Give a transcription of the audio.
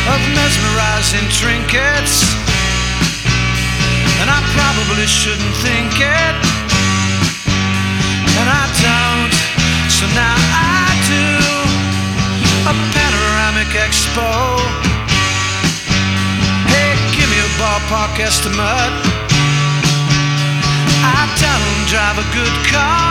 of mesmerizing trinkets, and I probably shouldn't think it, and I don't, so now I do a panoramic expo. Hey, give me a ballpark estimate. I don't drive a good car,